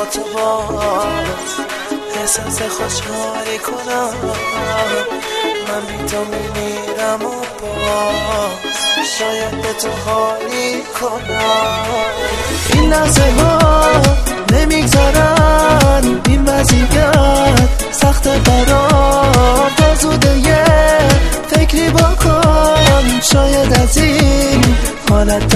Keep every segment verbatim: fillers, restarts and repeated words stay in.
تو باز احساس خوشحالی کنم. من بی تو میمیرم و باز شاید به تو حالی کنم. این لحظه ها نمیگذارن، این وضعیت سخت برام. تا زوده یه فکری بکن، شاید از این حالت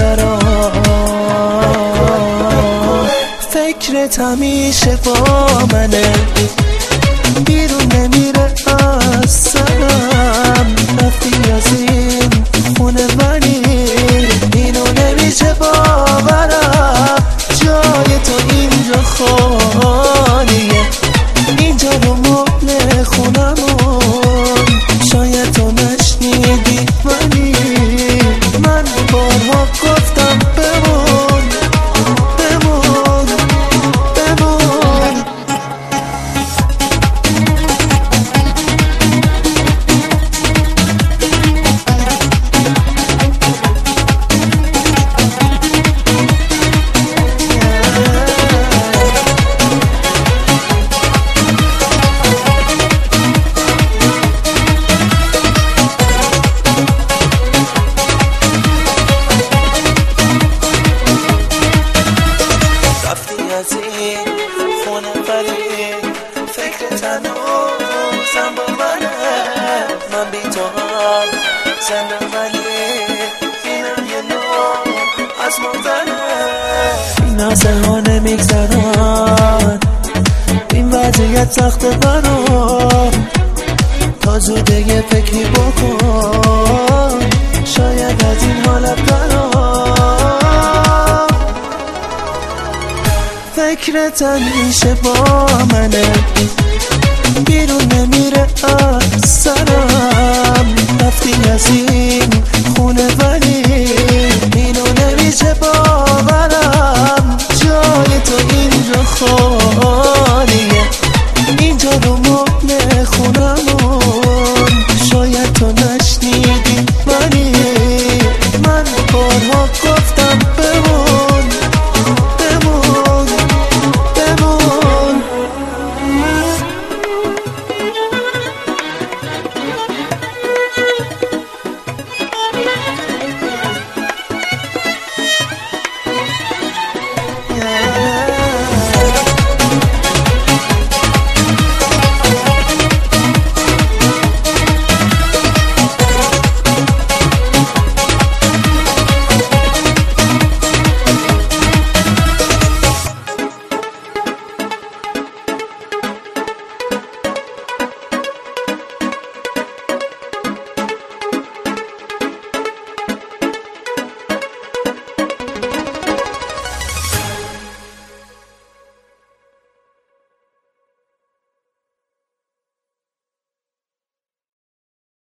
درام. فکرت همیشه با منه، بیرون نمیره از سرم. رفتی از این خونه ولی اینو نمیشه باورم. جای تو اینجا خالیه، اینجا رو مبل خونمون. شاید تو نشنیدی ولی من بارها گفتم بمون بمون بمون. از این خونه ولی فکر هنوزم با منه. من بی تو هم زنده ولی اینم یه نوع از مادره. این نازه ها نمیگذرن، این وضعیت سخت برام. تا زوده یه فکری بکن، شاید از این حالت برام. فکرت همیشه با منه، بیرون نمیره از سرم. رفتی از این خونه ولی اینو نمیشه باور.